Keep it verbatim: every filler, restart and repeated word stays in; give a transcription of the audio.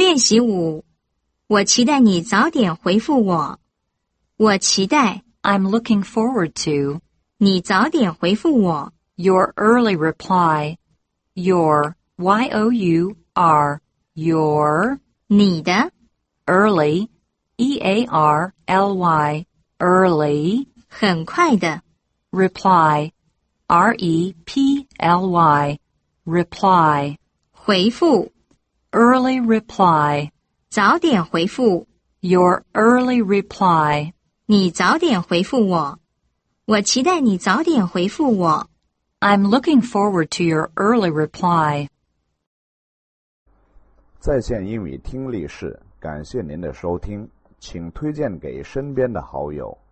练习五，我期待你早点回复我。我期待 I'm looking forward to 你早点回复我。 your early reply. Your, Y O U R, your 你的 early, E A R L Y, early 很快的 reply, R E P L Y, reply, 回复 early reply, 早点回复 your early reply. 你早点回复我。我期待你早点回复我。 I'm looking forward to your early reply. 在线英语听力室，感谢您的收听，请推荐给身边的好友。